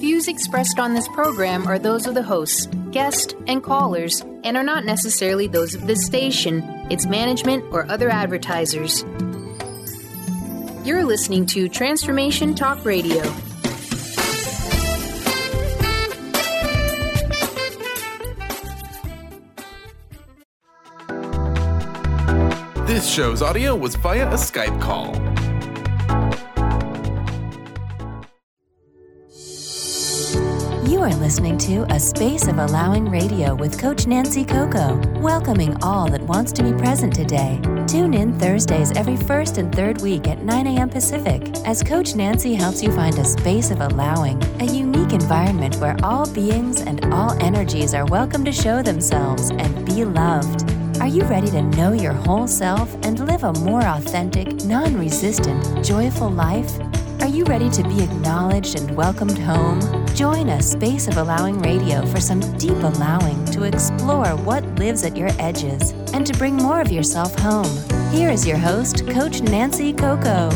views expressed on this program are those of the hosts, guests, and callers, and are not necessarily those of this station, its management, or other advertisers. You're listening to Transformation Talk Radio. This show's audio was via a Skype call. You are listening to A Space of Allowing Radio with Coach Nancy Coco, welcoming all that wants to be present today. Tune in Thursdays every first and third week at 9 a.m. Pacific as Coach Nancy helps you find a space of allowing, a unique environment where all beings and all energies are welcome to show themselves and be loved. Are you ready to know your whole self and live a more authentic, non-resistant, joyful life? Are you ready to be acknowledged and welcomed home? Join A Space of Allowing Radio for some deep allowing to explore what lives at your edges and to bring more of yourself home. Here is your host, Coach Nancy Coco.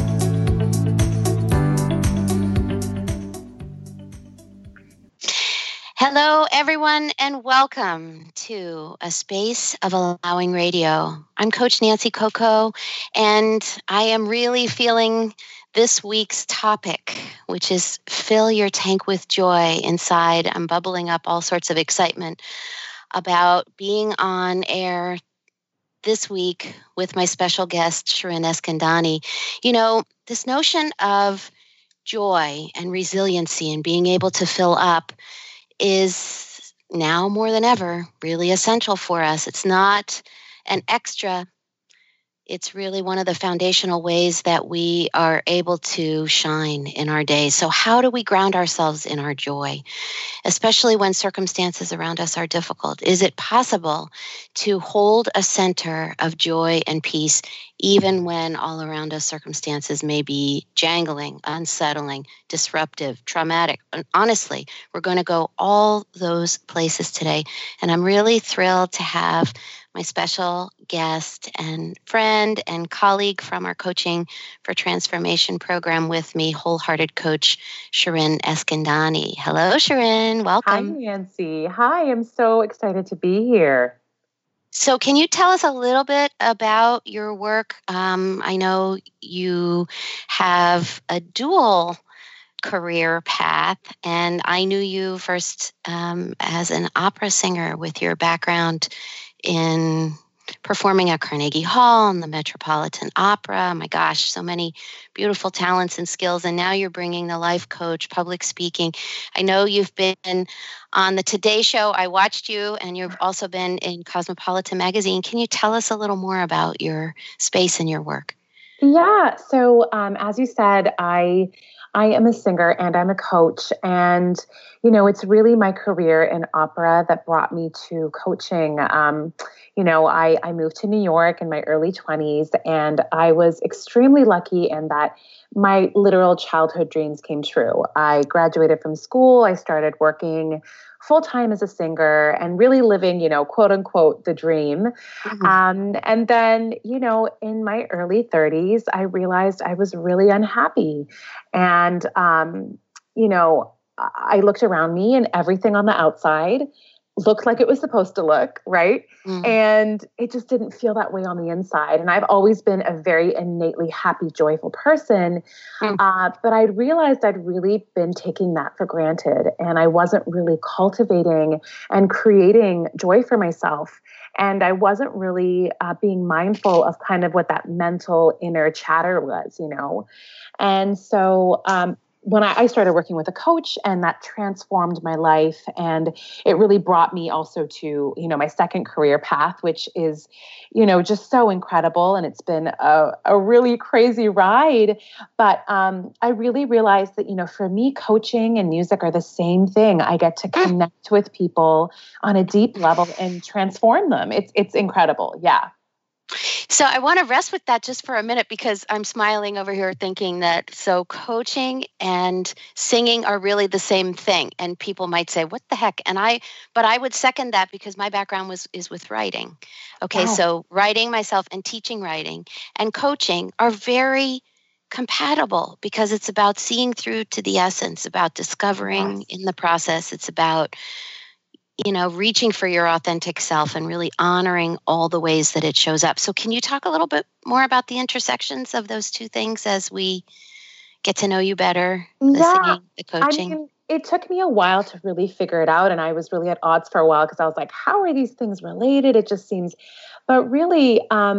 Hello, everyone, and welcome to A Space of Allowing Radio. I'm Coach Nancy Coco, and I am really feeling this week's topic, which is fill your tank with joy. Inside, I'm bubbling up all sorts of excitement about being on air this week with my special guest, Shirin Eskandani. You know, this notion of joy and resiliency and being able to fill up is now more than ever really essential for us. It's not an extra. It's really one of the foundational ways that we are able to shine in our days. So how do we ground ourselves in our joy, especially when circumstances around us are difficult? Is it possible to hold a center of joy and peace even when all around us circumstances may be jangling, unsettling, disruptive, traumatic? And honestly, we're going to go all those places today. And I'm really thrilled to have my special guest and friend and colleague from our Coaching for Transformation program with me, Wholehearted Coach Shirin Eskandani. Hello, Shirin. Welcome. Hi, Nancy. Hi, I'm so excited to be here. So can you tell us a little bit about your work? I know you have a dual career path, and I knew you first as an opera singer with your background in performing at Carnegie Hall and the Metropolitan Opera. My gosh, so many beautiful talents and skills. And now you're bringing the life coach, public speaking. I know you've been on the Today Show. I watched you, and you've also been in Cosmopolitan Magazine. Can you tell us a little more about your space and your work? Yeah. So as you said, I am a singer and I'm a coach. And, you know, it's really my career in opera that brought me to coaching. I moved to New York in my early 20s, and I was extremely lucky in that my literal childhood dreams came true. I graduated from school. I started working full-time as a singer and really living, quote unquote, the dream. Mm-hmm. And then, in my early 30s, I realized I was really unhappy. And, I looked around me and everything on the outside looked like it was supposed to look, right? Mm. And it just didn't feel that way on the inside. And I've always been a very innately happy, joyful person. But I realized I'd really been taking that for granted. And I wasn't really cultivating and creating joy for myself. And I wasn't really being mindful of kind of what that mental inner chatter was, And so when I started working with a coach, and that transformed my life, and it really brought me also to, my second career path, which is, just so incredible. And it's been a really crazy ride. But I really realized that, for me, coaching and music are the same thing. I get to connect with people on a deep level and transform them. It's incredible. Yeah. So I want to rest with that just for a minute, because I'm smiling over here thinking that so coaching and singing are really the same thing. And people might say, what the heck? But I would second that, because my background is with writing. Okay. Wow. So writing myself and teaching writing and coaching are very compatible because it's about seeing through to the essence, about discovering in the process. It's about, reaching for your authentic self and really honoring all the ways that it shows up. So can you talk a little bit more about the intersections of those two things as we get to know you better, the singing, the coaching? I mean, it took me a while to really figure it out. And I was really at odds for a while because I was like, how are these things related? It just seems, but really,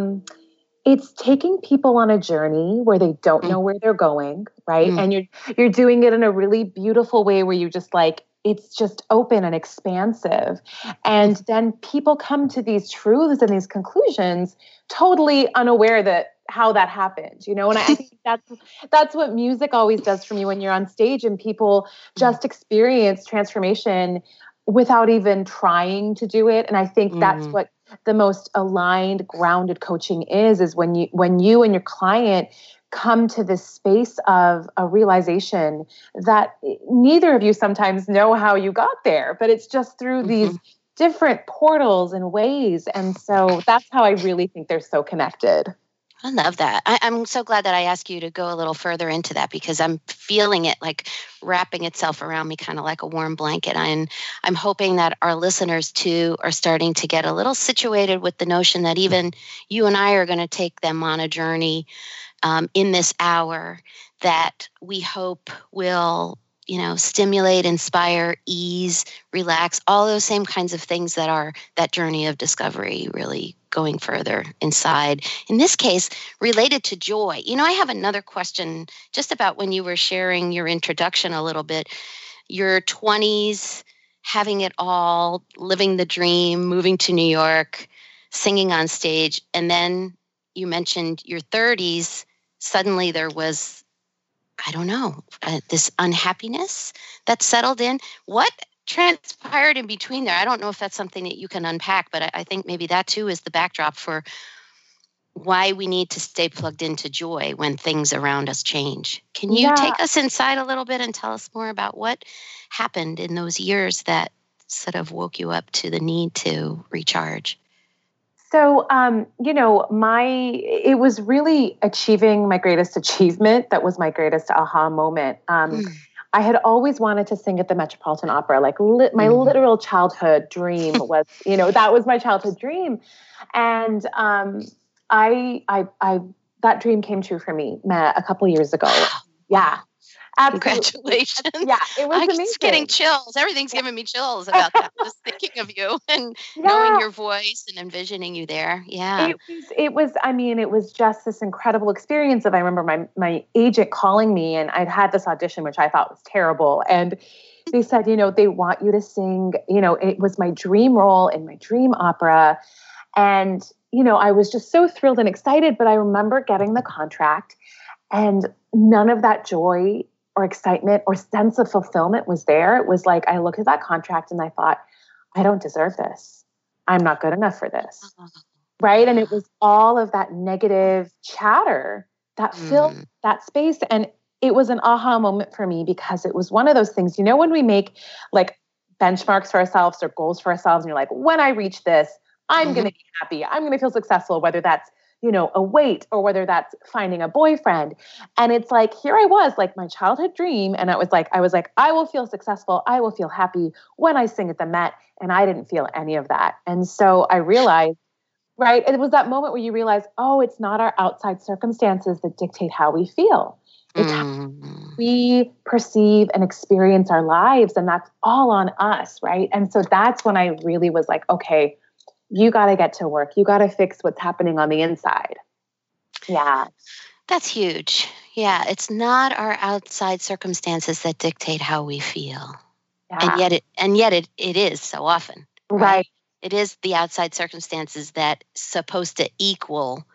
it's taking people on a journey where they don't know where they're going, right? And you're doing it in a really beautiful way where you just like, it's just open and expansive. And then people come to these truths and these conclusions totally unaware that how that happened, and I think that's what music always does for me when you're on stage and people just experience transformation without even trying to do it. And I think that's what the most aligned, grounded coaching is when you and your client come to this space of a realization that neither of you sometimes know how you got there, but it's just through these different portals and ways. And so that's how I really think they're so connected. I love that. I'm so glad that I asked you to go a little further into that because I'm feeling it like wrapping itself around me kind of like a warm blanket. And I'm hoping that our listeners too are starting to get a little situated with the notion that even you and I are going to take them on a journey in this hour that we hope will, stimulate, inspire, ease, relax, all those same kinds of things that are that journey of discovery, really going further inside. In this case, related to joy. I have another question just about when you were sharing your introduction a little bit, your 20s, having it all, living the dream, moving to New York, singing on stage, and then you mentioned your 30s, suddenly there was, I don't know, this unhappiness that settled in. What transpired in between there? I don't know if that's something that you can unpack, but I think maybe that too is the backdrop for why we need to stay plugged into joy when things around us change. Can you take us inside a little bit and tell us more about what happened in those years that sort of woke you up to the need to recharge? So, it was really achieving my greatest achievement. That was my greatest aha moment. I had always wanted to sing at the Metropolitan Opera. Like my literal childhood dream was, that was my childhood dream. And I that dream came true for me a couple years ago. Yeah. Absolutely. Congratulations. Yeah, it was amazing. I'm just getting chills. Everything's giving me chills about that. Just thinking of you and knowing your voice and envisioning you there. Yeah. It was just this incredible experience I remember my agent calling me, and I'd had this audition, which I thought was terrible. And they said, they want you to sing, it was my dream role in my dream opera. And, I was just so thrilled and excited, but I remember getting the contract and none of that joy or excitement or sense of fulfillment was there. It was like, I looked at that contract and I thought, I don't deserve this. I'm not good enough for this. Right. And it was all of that negative chatter that filled that space. And it was an aha moment for me because it was one of those things, when we make like benchmarks for ourselves or goals for ourselves and you're like, when I reach this, I'm going to be happy. I'm going to feel successful, whether that's a weight or whether that's finding a boyfriend. And it's like, here I was, like my childhood dream. And I was like, I will feel successful. I will feel happy when I sing at the Met. And I didn't feel any of that. And so I realized, right, it was that moment where you realize, oh, it's not our outside circumstances that dictate how we feel. It's how we perceive and experience our lives. And that's all on us, right? And so that's when I really was like, okay, you got to get to work. You got to fix what's happening on the inside. Yeah. That's huge. Yeah. It's not our outside circumstances that dictate how we feel. Yeah. And yet it is so often. Right. It is the outside circumstances that supposed to equal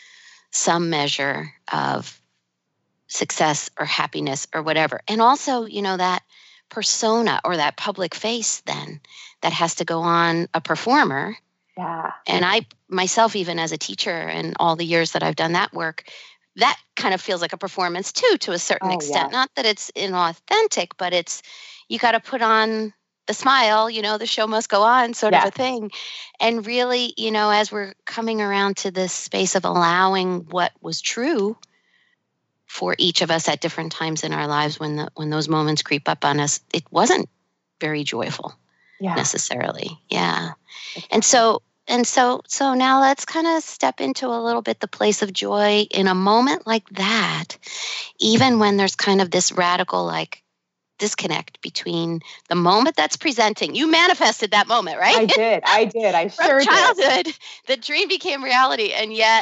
some measure of success or happiness or whatever. And also, that persona or that public face then that has to go on a performer. Yeah. And I myself, even as a teacher and all the years that I've done that work, that kind of feels like a performance too, to a certain extent. Yeah. Not that it's inauthentic, but it's, you got to put on the smile, the show must go on sort of a thing. And really, as we're coming around to this space of allowing what was true for each of us at different times in our lives when those moments creep up on us, it wasn't very joyful necessarily. Yeah. And so now let's kind of step into a little bit the place of joy in a moment like that, even when there's kind of this radical like disconnect between the moment that's presenting. You manifested that moment, right? I did. I sure did. From childhood, the dream became reality. And yet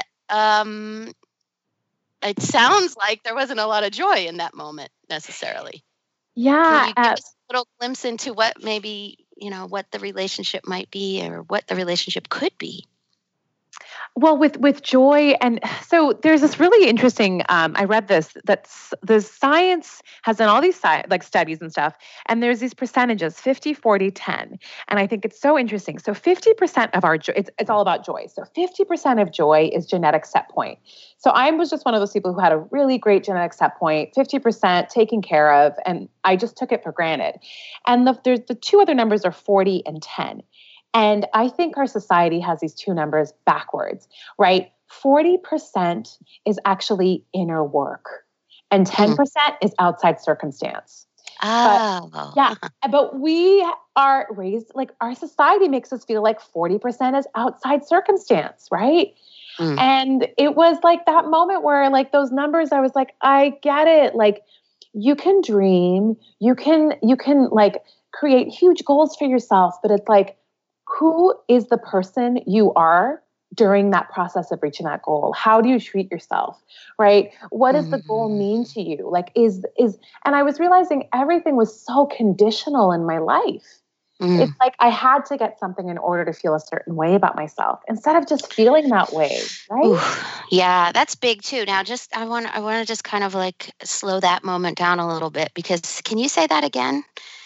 it sounds like there wasn't a lot of joy in that moment necessarily. Yeah. Can you give us a little glimpse into what maybe, what the relationship might be or what the relationship could be? Well, with joy, and so there's this really interesting. I read this that the science has done all these studies and stuff, and there's these percentages: 50, 40, 10, and I think it's so interesting. So 50% of our joy, it's all about joy. So 50% of joy is genetic set point. So I was just one of those people who had a really great genetic set point, 50% taken care of, and I just took it for granted. And there's the two other numbers are 40 and 10. And I think our society has these two numbers backwards, right? 40% is actually inner work and 10% is outside circumstance. Oh. But we are raised, like our society makes us feel like 40% is outside circumstance, right? And it was like that moment where like those numbers, I was like, I get it. Like you can dream, you can like create huge goals for yourself, but it's like, who is the person you are during that process of reaching that goal? How do you treat yourself, right? What does the goal mean to you? Like and I was realizing everything was so conditional in my life. It's like I had to get something in order to feel a certain way about myself instead of just feeling that way, right? Ooh, yeah, that's big too. Now, I want to just kind of like slow that moment down a little bit, because can you say that again?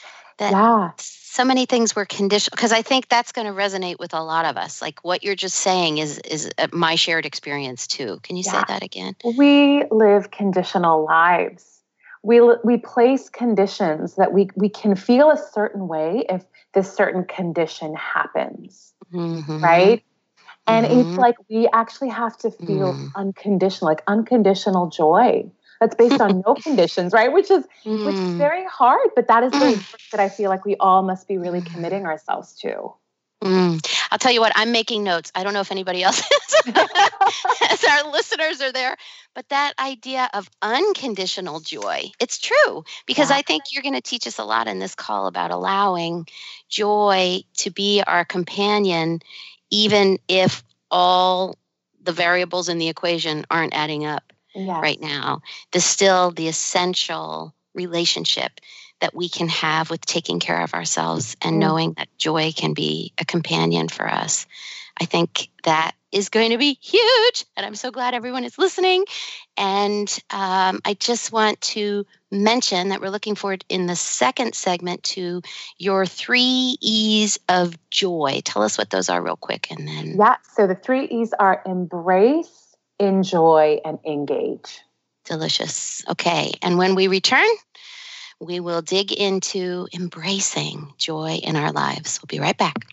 So many things were conditional, because I think that's going to resonate with a lot of us. Like what you're just saying is my shared experience too. Can you say that again? We live conditional lives. We place conditions that we can feel a certain way if this certain condition happens, right? And it's like we actually have to feel unconditional, like unconditional joy. That's based on no conditions, right? Which is very hard, but that is the work that I feel like we all must be really committing ourselves to. I'll tell you what, I'm making notes. I don't know if anybody else is, as our listeners are there, but that idea of unconditional joy, it's true, because I think you're going to teach us a lot in this call about allowing joy to be our companion, even if all the variables in the equation aren't adding up. Right now. There's still the essential relationship that we can have with taking care of ourselves and knowing that joy can be a companion for us. I think that is going to be huge. And I'm so glad everyone is listening. And I just want to mention that we're looking forward in the second segment to your 3 E's of joy. Tell us what those are real quick. And then. Yeah. So the 3 E's are embrace, enjoy, and engage. Delicious. Okay. And when we return, we will dig into embracing joy in our lives. We'll be right back.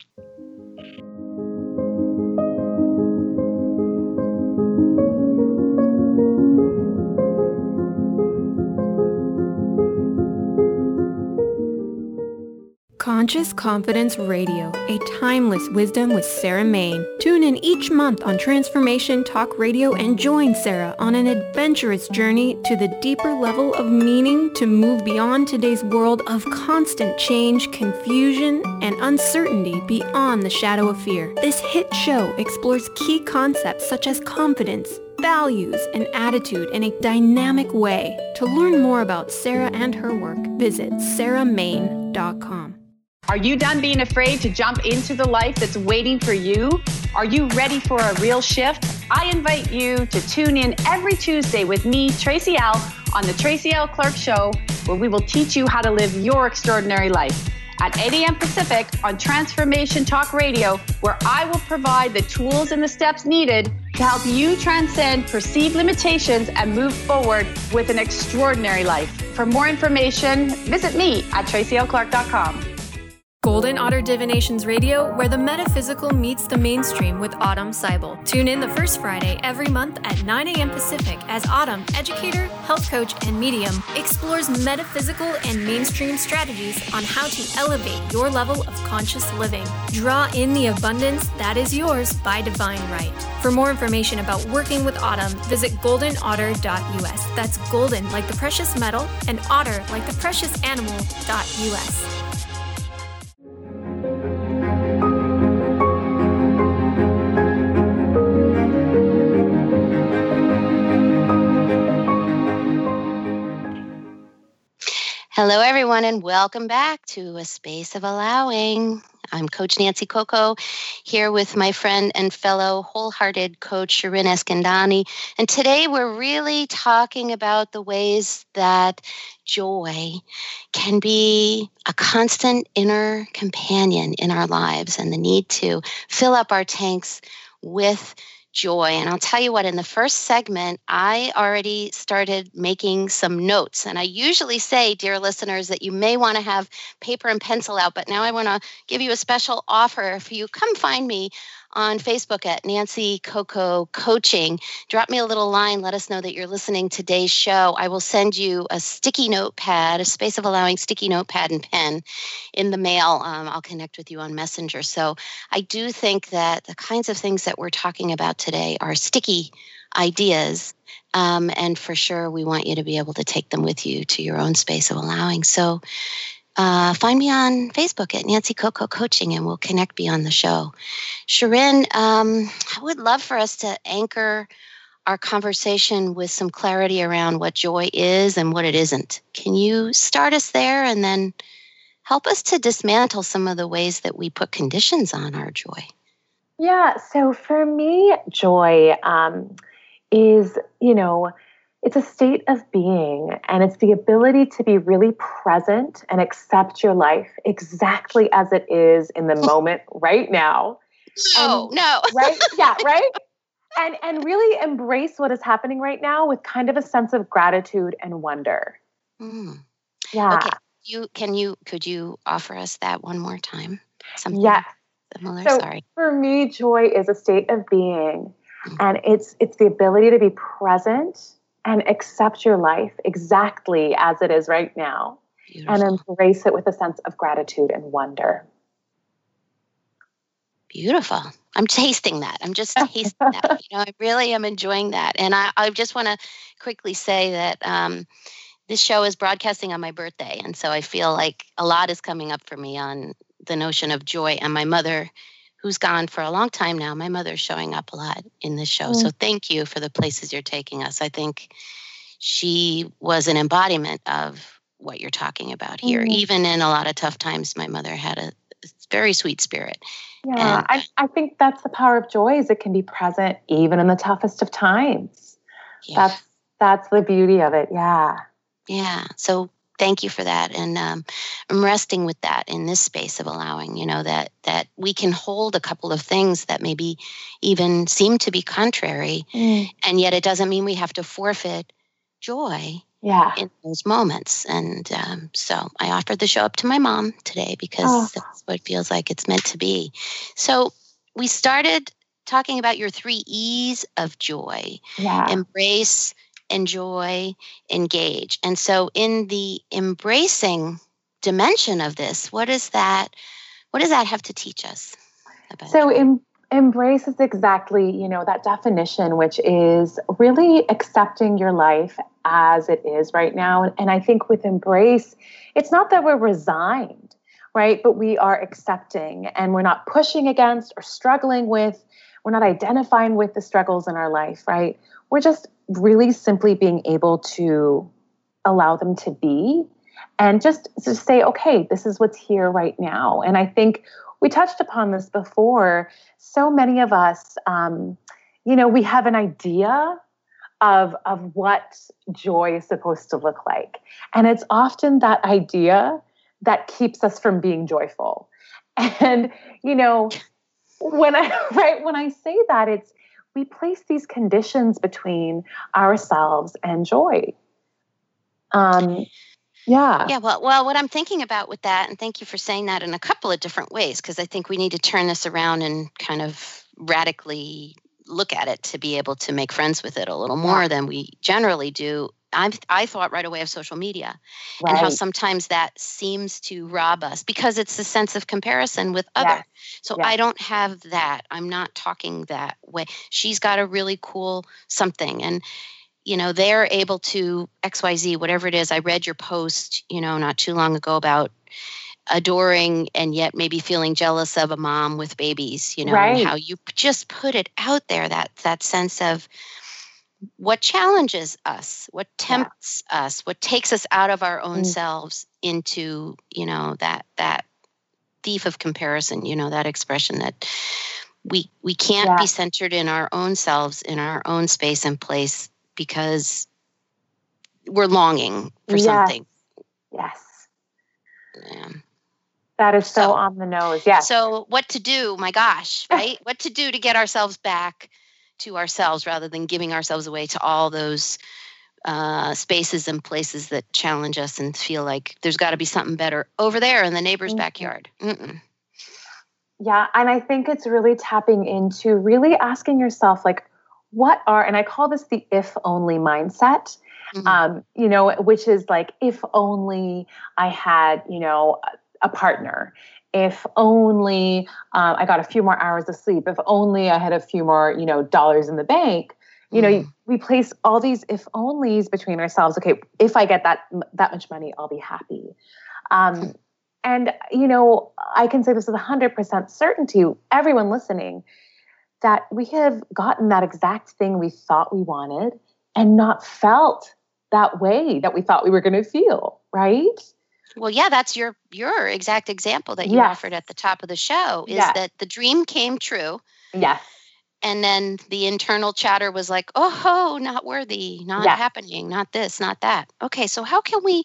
Conscious Confidence Radio, a timeless wisdom with Sarah Main. Tune in each month on Transformation Talk Radio and join Sarah on an adventurous journey to the deeper level of meaning to move beyond today's world of constant change, confusion, and uncertainty beyond the shadow of fear. This hit show explores key concepts such as confidence, values, and attitude in a dynamic way. To learn more about Sarah and her work, visit sarahmain.com. Are you done being afraid to jump into the life that's waiting for you? Are you ready for a real shift? I invite you to tune in every Tuesday with me, Tracy L., on the Tracy L. Clark Show, where we will teach you how to live your extraordinary life. At 8 a.m. Pacific on Transformation Talk Radio, where I will provide the tools and the steps needed to help you transcend perceived limitations and move forward with an extraordinary life. For more information, visit me at tracylclark.com. Golden Otter Divinations Radio, where the metaphysical meets the mainstream with Autumn Seibel. Tune in the first Friday every month at 9 a.m. Pacific as Autumn, educator, health coach, and medium, explores metaphysical and mainstream strategies on how to elevate your level of conscious living. Draw in the abundance that is yours by divine right. For more information about working with Autumn, visit goldenotter.us. That's golden like the precious metal and otter like the precious animal.us. Hello, everyone, and welcome back to A Space of Allowing. I'm Coach Nancy Coco, here with my friend and fellow wholehearted coach, Shirin Eskandani. And today we're really talking about the ways that joy can be a constant inner companion in our lives and the need to fill up our tanks with joy. And I'll tell you what, in the first segment, I already started making some notes. And I usually say, dear listeners, that you may want to have paper and pencil out. But now I want to give you a special offer. If you come find me on Facebook at Nancy Coco Coaching, drop me a little line. Let us know that you're listening to today's show. I will send you a sticky notepad, a Space of Allowing sticky notepad and pen in the mail. I'll connect with you on Messenger. So I do think that the kinds of things that we're talking about today are sticky ideas. And for sure, we want you to be able to take them with you to your own space of allowing. So find me on Facebook at Nancy Coco Coaching, and we'll connect beyond the show. Shirin, I would love for us to anchor our conversation with some clarity around what joy is and what it isn't. Can you start us there and then help us to dismantle some of the ways that we put conditions on our joy? Yeah, so for me, joy is, it's a state of being, and it's the ability to be really present and accept your life exactly as it is in the moment right now. No. Right? Yeah, right? And really embrace what is happening right now with kind of a sense of gratitude and wonder. Mm. Yeah. Okay. Could you offer us that one more time? Something similar? So Sorry. For me, joy is a state of being, and it's the ability to be present and accept your life exactly as it is right now. Beautiful. And embrace it with a sense of gratitude and wonder. Beautiful. I'm tasting that. I'm just tasting that. I really am enjoying that. And I just want to quickly say that this show is broadcasting on my birthday. And so I feel like a lot is coming up for me on the notion of joy. And my mother, who's gone for a long time now, my mother's showing up a lot in this show. So thank you for the places you're taking us. I think she was an embodiment of what you're talking about here. Even in a lot of tough times, my mother had a very sweet spirit. Yeah, and I think that's the power of joy, is it can be present even in the toughest of times. Yeah. That's the beauty of it. Yeah. Yeah. So thank you for that. And I'm resting with that in this space of allowing, that we can hold a couple of things that maybe even seem to be contrary. And yet it doesn't mean we have to forfeit joy in those moments. And so I offered the show up to my mom today because that's what it feels like it's meant to be. So we started talking about your 3 E's of joy. Yeah. Embrace, enjoy, engage. And so in the embracing dimension of this, what does that have to teach us about joy? Embrace is exactly, that definition, which is really accepting your life as it is right now. And I think with embrace, it's not that we're resigned, right? But we are accepting, and we're not pushing against or struggling with, we're not identifying with the struggles in our life, right? We're just really simply being able to allow them to be and just say, okay, this is what's here right now. And I think we touched upon this before. So many of us, we have an idea of what joy is supposed to look like. And it's often that idea that keeps us from being joyful. And, when I say that, it's, we place these conditions between ourselves and joy. Yeah. Well, what I'm thinking about with that, and thank you for saying that in a couple of different ways, because I think we need to turn this around and kind of radically look at it to be able to make friends with it a little more than we generally do. I thought right away of social media and how sometimes that seems to rob us because it's the sense of comparison with other. So I don't have that. I'm not talking that way. She's got a really cool something, and they're able to XYZ, whatever it is. I read your post, not too long ago about adoring and yet maybe feeling jealous of a mom with babies, and how you just put it out there, that sense of what challenges us, what tempts us, what takes us out of our own selves into, that thief of comparison, that expression that we can't be centered in our own selves, in our own space and place, because we're longing for something. Yes. Yeah. That is so on the nose. Yes. So what to do, my gosh, right? What to do to get ourselves back to ourselves rather than giving ourselves away to all those spaces and places that challenge us and feel like there's got to be something better over there in the neighbor's backyard. Mm-mm. Yeah. And I think it's really tapping into really asking yourself, like, and I call this the if only mindset, which is like, if only I had, a partner, if only I got a few more hours of sleep, if only I had a few more, dollars in the bank, we place all these if onlys between ourselves. Okay, if I get that much money, I'll be happy. And, I can say this with 100% certainty, everyone listening, that we have gotten that exact thing we thought we wanted and not felt that way that we thought we were going to feel, right? Well, yeah, that's your exact example that you offered at the top of the show, is that the dream came true. Yes. And then the internal chatter was like, oh, not worthy, not happening, not this, not that. Okay, so how can we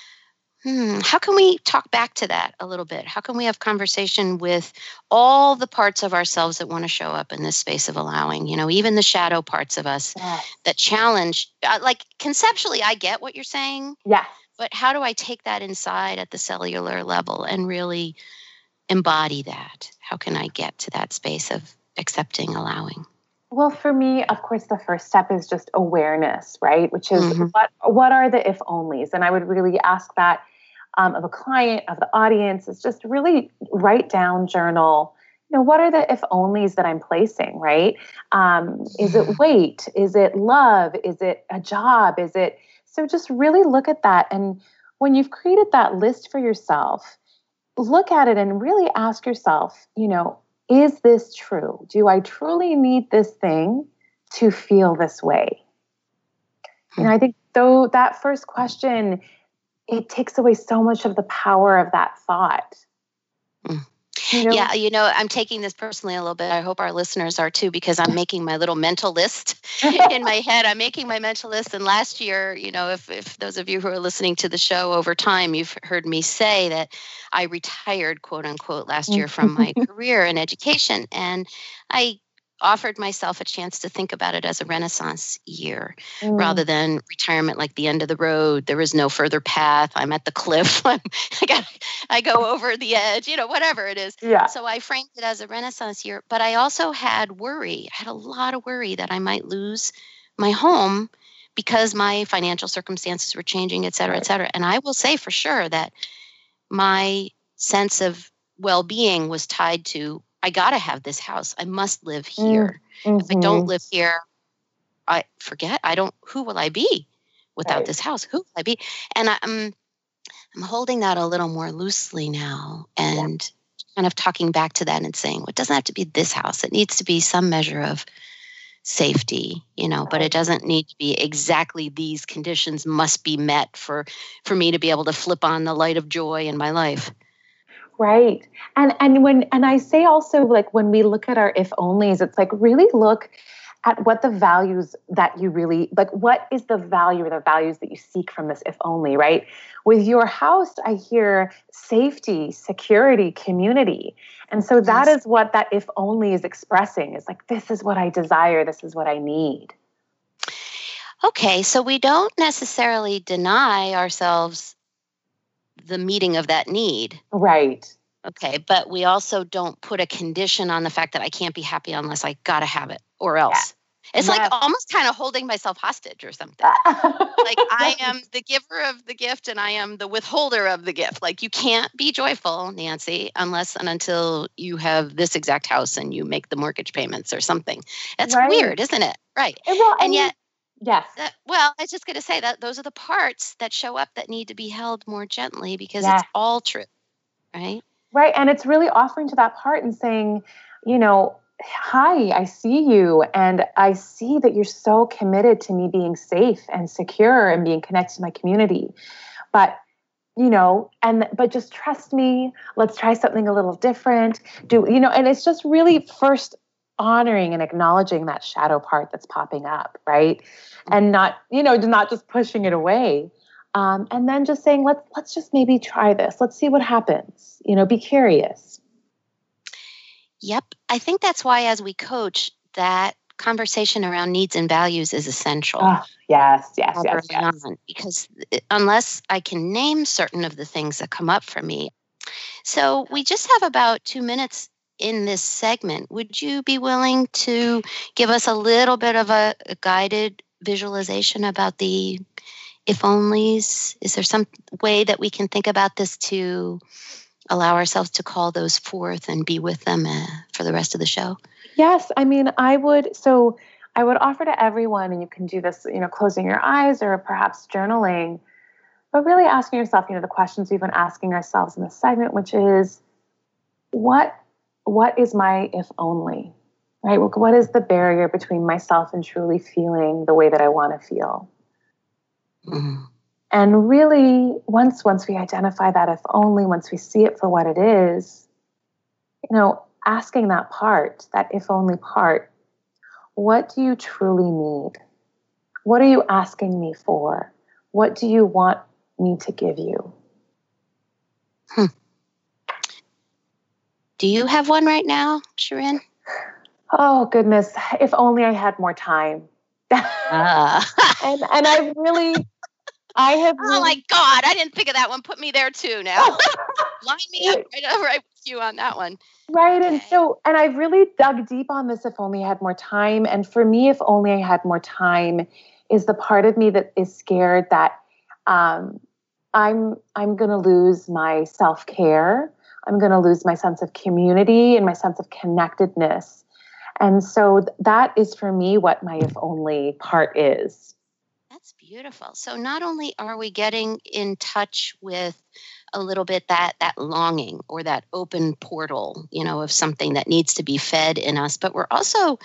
talk back to that a little bit? How can we have conversation with all the parts of ourselves that want to show up in this space of allowing, even the shadow parts of us that challenge, like conceptually, I get what you're saying. Yeah. But how do I take that inside at the cellular level and really embody that? How can I get to that space of accepting, allowing? Well, for me, of course, the first step is just awareness, right? Which is what are the if onlys? And I would really ask that of a client, of the audience, is just really write down, journal, what are the if onlys that I'm placing, right? Is it weight? Is it love? Is it a job? So just really look at that. And when you've created that list for yourself, look at it and really ask yourself, is this true? Do I truly need this thing to feel this way? I think though that first question, it takes away so much of the power of that thought. Yeah, I'm taking this personally a little bit. I hope our listeners are too, because I'm making my little mental list in my head. I'm making my mental list. And last year, if those of you who are listening to the show over time, you've heard me say that I retired, quote unquote, last year from my career in education. And I offered myself a chance to think about it as a Renaissance year rather than retirement, like the end of the road. There is no further path. I'm at the cliff. I go over the edge, whatever it is. Yeah. So I framed it as a Renaissance year, but I also had worry. I had a lot of worry that I might lose my home because my financial circumstances were changing, et cetera, et cetera. And I will say for sure that my sense of well-being was tied to, I got to have this house. I must live here. If I don't live here, who will I be without this house? Who will I be? And I'm holding that a little more loosely now and kind of talking back to that and saying, well, it doesn't have to be this house. It needs to be some measure of safety, but it doesn't need to be exactly these conditions must be met for me to be able to flip on the light of joy in my life. Right. And I say also, like, when we look at our if onlys, it's like really look at what the values that you really, like, what is the value or the values that you seek from this if only, right? With your house, I hear safety, security, community. And so that is what that if only is expressing, is like, this is what I desire. This is what I need. Okay. So we don't necessarily deny ourselves the meeting of that need. Right. Okay. But we also don't put a condition on the fact that I can't be happy unless I got to have it or else. Yeah. It's like almost kind of holding myself hostage or something. Like I am the giver of the gift and I am the withholder of the gift. Like you can't be joyful, Nancy, unless and until you have this exact house and you make the mortgage payments or something. That's weird, isn't it? Right. And yet, yes. I was just going to say that those are the parts that show up that need to be held more gently because it's all true, right? Right. And it's really offering to that part and saying, hi, I see you. And I see that you're so committed to me being safe and secure and being connected to my community. But, but just trust me. Let's try something a little different. And it's just really first honoring and acknowledging that shadow part that's popping up. Right. And not just pushing it away. And then just saying, let's just maybe try this. Let's see what happens. Be curious. Yep. I think that's why as we coach, that conversation around needs and values is essential. Oh, yes. Because unless I can name certain of the things that come up for me. So we just have about 2 minutes in this segment. Would you be willing to give us a little bit of a guided visualization about the if onlys? Is there some way that we can think about this to allow ourselves to call those forth and be with them for the rest of the show? Yes. I mean, I would offer to everyone, and you can do this, closing your eyes or perhaps journaling, but really asking yourself, the questions we've been asking ourselves in this segment, which is, what is my if only, right? What is the barrier between myself and truly feeling the way that I want to feel? Mm-hmm. And really, once we identify that if only, once we see it for what it is, asking that if only part, what do you truly need? What are you asking me for? What do you want me to give you? Do you have one right now, Shirin? Oh, goodness. If only I had more time. And I have oh my God, I didn't think of that one. Put me there too now. Line me up right with you on that one. Right. Okay. And I've really dug deep on this if only I had more time. And for me, if only I had more time is the part of me that is scared that I'm going to lose my self-care. I'm going to lose my sense of community and my sense of connectedness. And so that is for me what my if only part is. That's beautiful. So not only are we getting in touch with a little bit that longing or that open portal, of something that needs to be fed in us, but we're also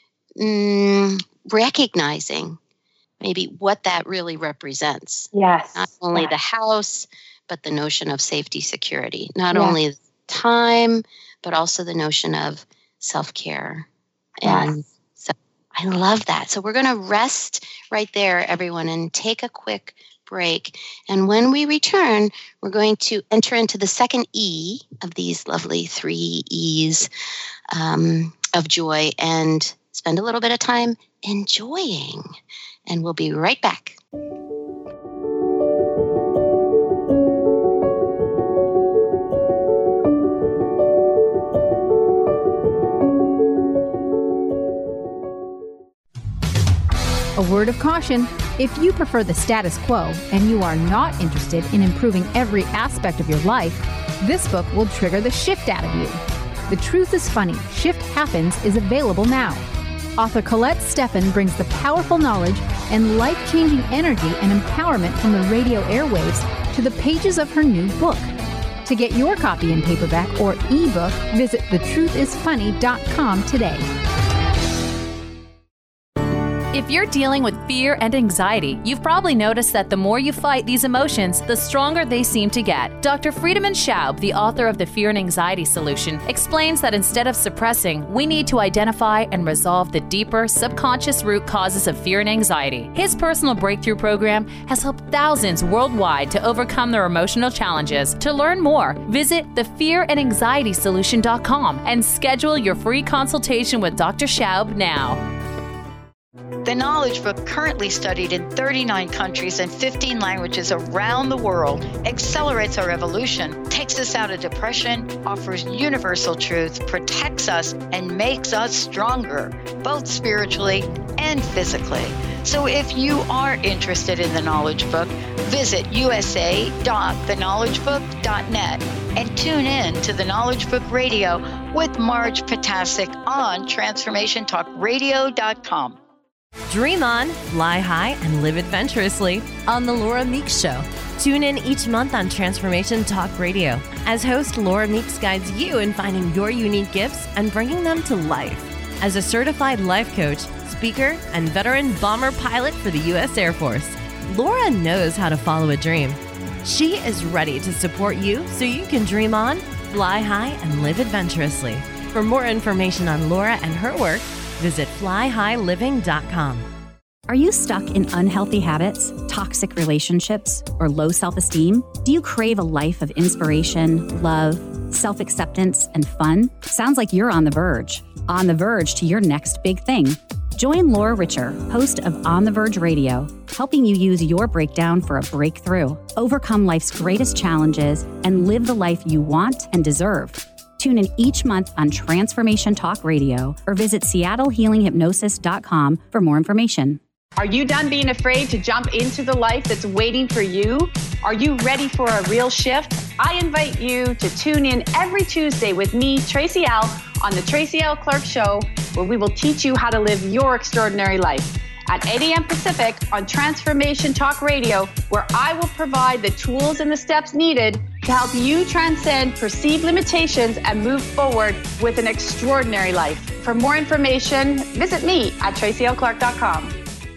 recognizing maybe what that really represents. Yes. Not only the house, but the notion of safety, security. Not only time, but also the notion of self-care. And so I love that. So we're going to rest right there, everyone, and take a quick break. And when we return, we're going to enter into the second E of these lovely 3 E's of joy and spend a little bit of time enjoying. And we'll be right back. A word of caution, if you prefer the status quo and you are not interested in improving every aspect of your life, this book will trigger the shift out of you. The Truth is Funny, Shift Happens is available now. Author Colette Steffen brings the powerful knowledge and life-changing energy and empowerment from the radio airwaves to the pages of her new book. To get your copy in paperback or ebook, visit thetruthisfunny.com today. If you're dealing with fear and anxiety, you've probably noticed that the more you fight these emotions, the stronger they seem to get. Dr. Friedemann Schaub, the author of The Fear and Anxiety Solution, explains that instead of suppressing, we need to identify and resolve the deeper, subconscious root causes of fear and anxiety. His personal breakthrough program has helped thousands worldwide to overcome their emotional challenges. To learn more, visit thefearandanxietysolution.com and schedule your free consultation with Dr. Schaub now. The Knowledge Book, currently studied in 39 countries and 15 languages around the world, accelerates our evolution, takes us out of depression, offers universal truth, protects us, and makes us stronger, both spiritually and physically. So if you are interested in the Knowledge Book, visit usa.theknowledgebook.net and tune in to the Knowledge Book Radio with Marge Potasic on TransformationTalkRadio.com. Dream on, fly high, and live adventurously on The Laura Meeks Show. Tune in each month on Transformation Talk Radio as host Laura Meeks guides you in finding your unique gifts and bringing them to life. As a certified life coach, speaker, and veteran bomber pilot for the U.S. Air Force, Laura knows how to follow a dream. She is ready to support you so you can dream on, fly high, and live adventurously. For more information on Laura and her work, visit flyhighliving.com. Are you stuck in unhealthy habits, toxic relationships, or low self-esteem? Do you crave a life of inspiration, love, self-acceptance, and fun? Sounds like you're on the verge to your next big thing. Join Laura Richer, host of On the Verge Radio, helping you use your breakdown for a breakthrough, overcome life's greatest challenges, and live the life you want and deserve. Tune in each month on Transformation Talk Radio or visit SeattleHealingHypnosis.com for more information. Are you done being afraid to jump into the life that's waiting for you? Are you ready for a real shift? I invite you to tune in every Tuesday with me, Tracy Al, on the Tracy L. Clark Show, where we will teach you how to live your extraordinary life. At 8 a.m. Pacific on Transformation Talk Radio, where I will provide the tools and the steps needed to help you transcend perceived limitations and move forward with an extraordinary life. For more information, visit me at tracylclark.com.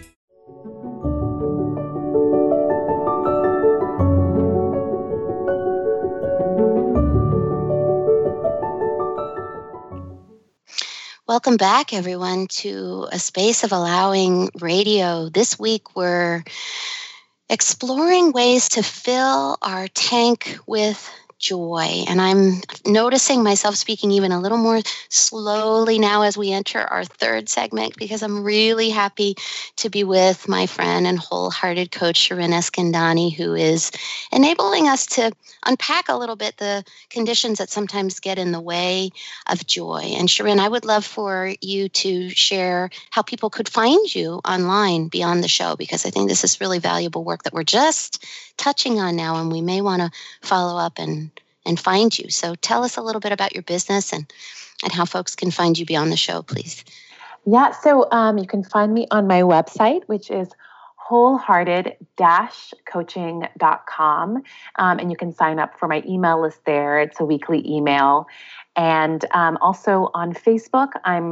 Welcome back, everyone, to A Space of Allowing Radio. This week, we're exploring ways to fill our tank with joy. And I'm noticing myself speaking even a little more slowly now as we enter our third segment, because I'm really happy to be with my friend and wholehearted coach, Shirin Eskandani, who is enabling us to unpack a little bit the conditions that sometimes get in the way of joy. And Shirin, I would love for you to share how people could find you online beyond the show, because I think this is really valuable work that we're just touching on now, and we may want to follow up and find you. So tell us a little bit about your business and how folks can find you beyond the show, please. Yeah, so you can find me on my website, which is wholehearted-coaching.com. And you can sign up for my email list there. It's a weekly email. And also on Facebook, I'm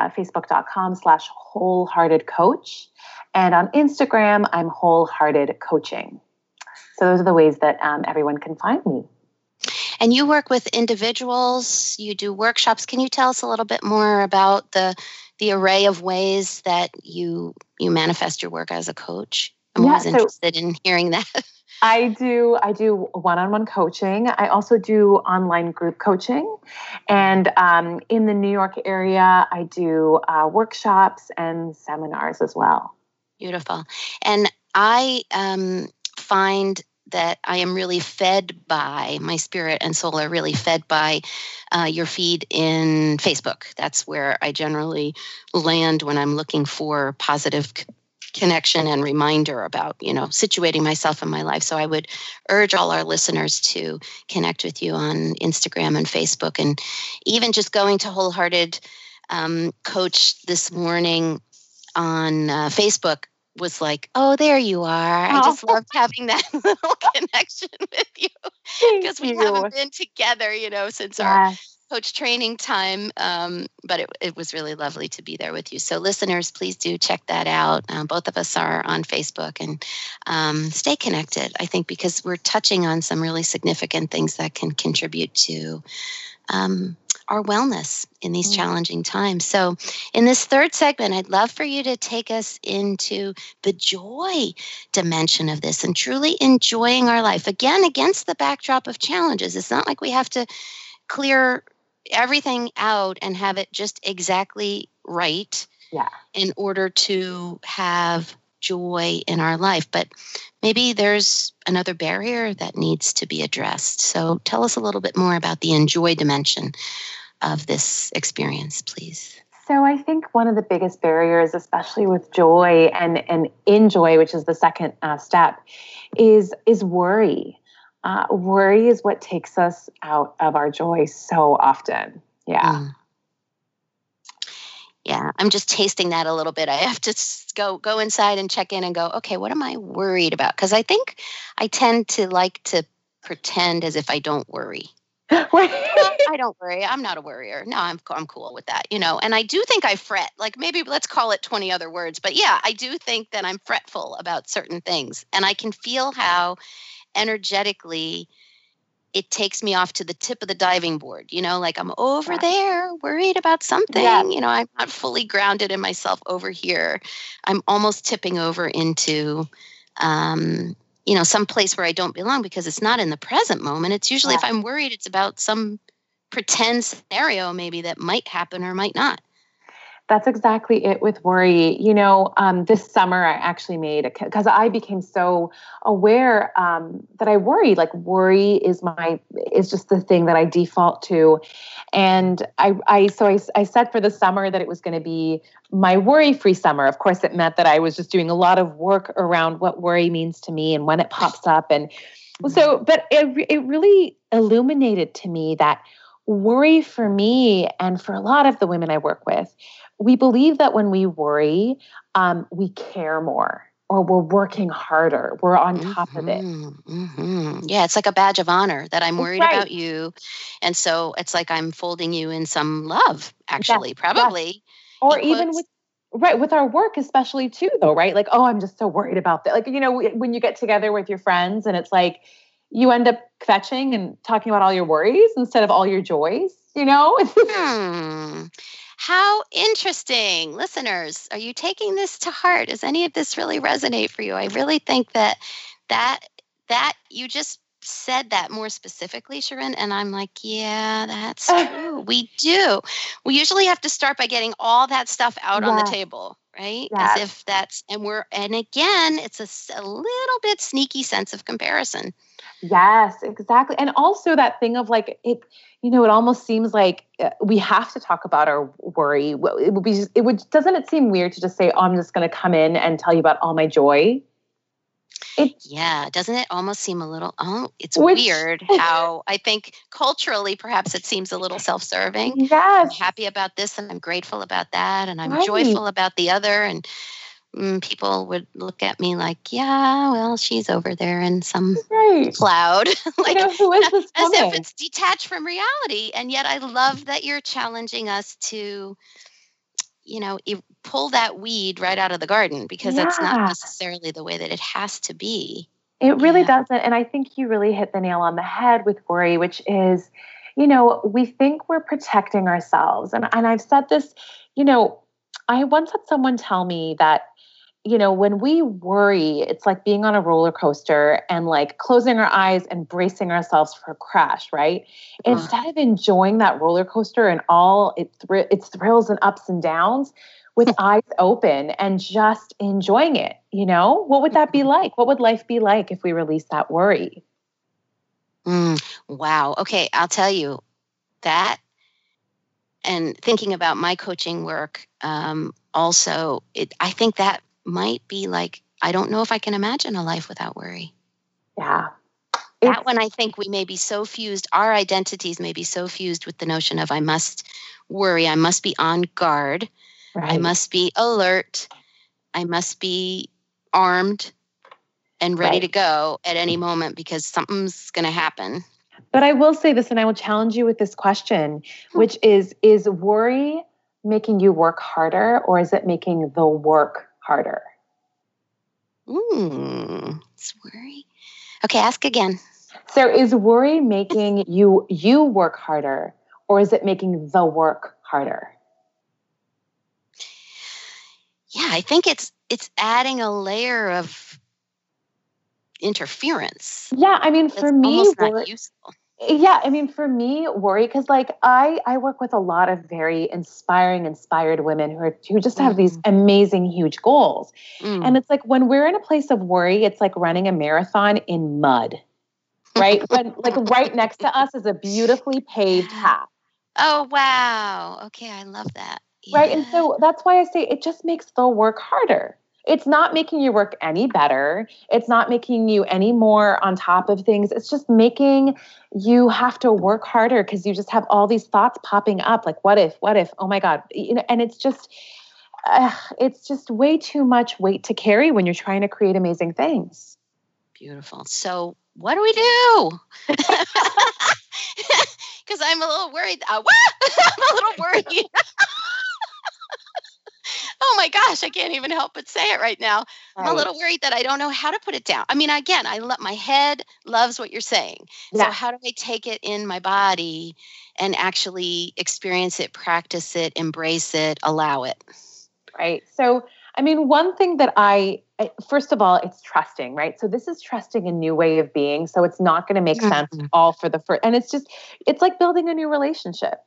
facebook.com/wholeheartedcoach. And on Instagram, I'm wholehearted coaching. So those are the ways that everyone can find me. And you work with individuals, you do workshops. Can you tell us a little bit more about the array of ways that you manifest your work as a coach? I'm always interested in hearing that. I do one-on-one coaching. I also do online group coaching. And in the New York area, I do workshops and seminars as well. Beautiful. And I find that I am really fed by, my spirit and soul are really fed by your feed in Facebook. That's where I generally land when I'm looking for positive connection and reminder about, situating myself in my life. So I would urge all our listeners to connect with you on Instagram and Facebook, and even just going to Wholehearted Coach this morning on Facebook was like, oh, there you are. I just loved having that little connection with you, because we haven't been together, since our coach training time. But it was really lovely to be there with you. So listeners, please do check that out. Both of us are on Facebook, and stay connected, I think, because we're touching on some really significant things that can contribute to our wellness in these challenging times. So in this third segment, I'd love for you to take us into the joy dimension of this and truly enjoying our life. Again, against the backdrop of challenges. It's not like we have to clear everything out and have it just exactly right in order to have joy in our life. But maybe there's another barrier that needs to be addressed. So tell us a little bit more about the enjoy dimension of this experience, please. So I think one of the biggest barriers, especially with joy and in joy, which is the second step, is worry. Worry is what takes us out of our joy so often. Yeah. Yeah, I'm just tasting that a little bit. I have to go inside and check in and go, okay, what am I worried about? Because I think I tend to like to pretend as if I don't worry. I don't worry. I'm not a worrier. No, I'm cool with that, And I do think I fret. Like maybe let's call it 20 other words. But yeah, I do think that I'm fretful about certain things. And I can feel how energetically it takes me off to the tip of the diving board, like I'm over there worried about something, I'm not fully grounded in myself over here. I'm almost tipping over into, some place where I don't belong because it's not in the present moment. It's usually if I'm worried, it's about some pretend scenario maybe that might happen or might not. That's exactly it with worry. This summer I actually made, because I became so aware that I worry. Like worry is just the thing that I default to. And I said for the summer that it was going to be my worry-free summer. Of course, it meant that I was just doing a lot of work around what worry means to me and when it pops up. And so, but it really illuminated to me that worry for me and for a lot of the women I work with, we believe that when we worry, we care more or we're working harder. We're on top of it. Mm-hmm. Yeah, it's like a badge of honor that I'm worried about you. And so it's like I'm folding you in some love, actually, probably. Yes. Or even with our work, especially too, though, right? Like, oh, I'm just so worried about that. Like, when you get together with your friends and it's like, you end up fetching and talking about all your worries instead of all your joys, How interesting. Listeners, are you taking this to heart? Does any of this really resonate for you? I really think that you just said that more specifically, Sharon, and I'm like, yeah, that's true. We do. We usually have to start by getting all that stuff out on the table, right? As if and again, it's a little bit sneaky sense of comparison. Yes, exactly. And also that thing of like, it almost seems like we have to talk about our worry. Doesn't it seem weird to just say, oh, I'm just going to come in and tell you about all my joy? Doesn't it almost seem a little, weird how I think culturally, perhaps it seems a little self-serving. Yes. I'm happy about this and I'm grateful about that and I'm joyful about the other. And people would look at me like, yeah, well, she's over there in some cloud, like who is this as if it's detached from reality. And yet I love that you're challenging us to, pull that weed right out of the garden because that's not necessarily the way that it has to be. It really doesn't. And I think you really hit the nail on the head with worry, which is, we think we're protecting ourselves. And I've said this, I once had someone tell me that, when we worry, it's like being on a roller coaster and like closing our eyes and bracing ourselves for a crash, right? Instead of enjoying that roller coaster and all its thrills and ups and downs with eyes open and just enjoying it, what would that be like? What would life be like if we released that worry? Wow. Okay. I'll tell you that. And thinking about my coaching work, also, I think that might be like, I don't know if I can imagine a life without worry. Yeah. That one, I think we may be so fused, our identities may be so fused with the notion of I must worry, I must be on guard, I must be alert, I must be armed and ready to go at any moment because something's going to happen. But I will say this, and I will challenge you with this question, which is worry making you work harder or is it making the work harder? It's worry. Okay, ask again. So is worry making you work harder or is it making the work harder? Yeah, I think it's adding a layer of interference. Yeah, I mean, for me, almost not useful. Yeah. I mean, for me, worry, because like I work with a lot of very inspired women who just have these amazing, huge goals. And it's like when we're in a place of worry, it's like running a marathon in mud, right? When like right next to us is a beautifully paved path. Oh, wow. Okay. I love that. Right. And so that's why I say it just makes the work harder. It's not making your work any better. It's not making you any more on top of things. It's just making you have to work harder because you just have all these thoughts popping up. Like, what if, oh my God, and it's just way too much weight to carry when you're trying to create amazing things. Beautiful. So what do we do? Because I'm a little worried. I'm a little worried. Oh my gosh, I can't even help but say it right now. Right. I'm a little worried that I don't know how to put it down. I mean, again, my head loves what you're saying. Yeah. So how do I take it in my body and actually experience it, practice it, embrace it, allow it? Right. So, I mean, one thing that first of all, it's trusting, right? So this is trusting a new way of being. So it's not going to make sense all for the first, and it's like building a new relationship.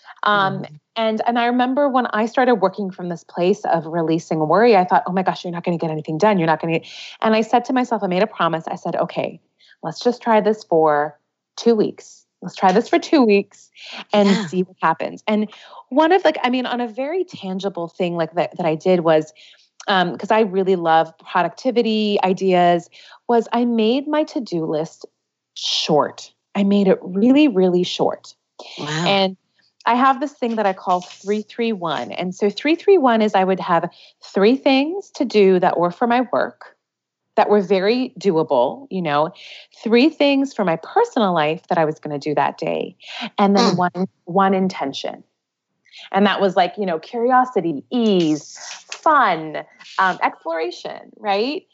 And I remember when I started working from this place of releasing worry, I thought, oh my gosh, you're not going to get anything done. You're not going to. And I said to myself, I made a promise. I said, okay, let's just try this for 2 weeks. Let's try this for 2 weeks and see what happens. And one of on a very tangible thing like that I did was, because I really love productivity ideas, was I made my to-do list short. I made it really, really short. Wow. And I have this thing that I call 3-3-1. And so 3-3-1 is I would have 3 things to do that were for my work, that were very doable, 3 things for my personal life that I was going to do that day, and then one intention. And that was like, curiosity, ease, fun, exploration, right?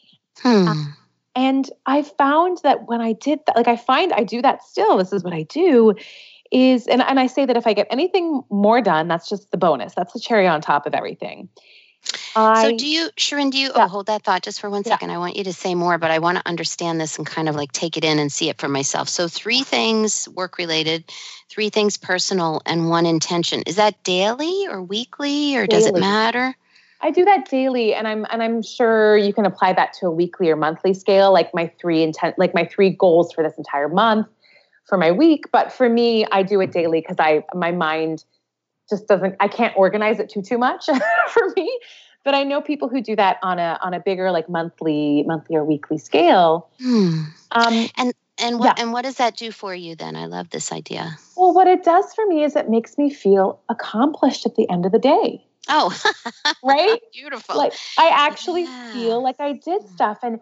And I found that when I did that, I do that still. This is what I do. And I say that if I get anything more done, that's just the bonus. That's the cherry on top of everything. So Sharon, hold that thought just for 1 second. I want you to say more, but I want to understand this and kind of like take it in and see it for myself. So 3 things work related, 3 things personal, and 1 intention. Is that daily or weekly or does it matter? I do that daily, and I'm sure you can apply that to a weekly or monthly scale, like my 3 goals for this entire month. For my week, but for me, I do it daily because my mind just I can't organize it too much for me. But I know people who do that on a bigger like monthly or weekly scale. And what does that do for you then? I love this idea. Well, what it does for me is it makes me feel accomplished at the end of the day. Oh, right. Beautiful. Like I actually feel like I did stuff. And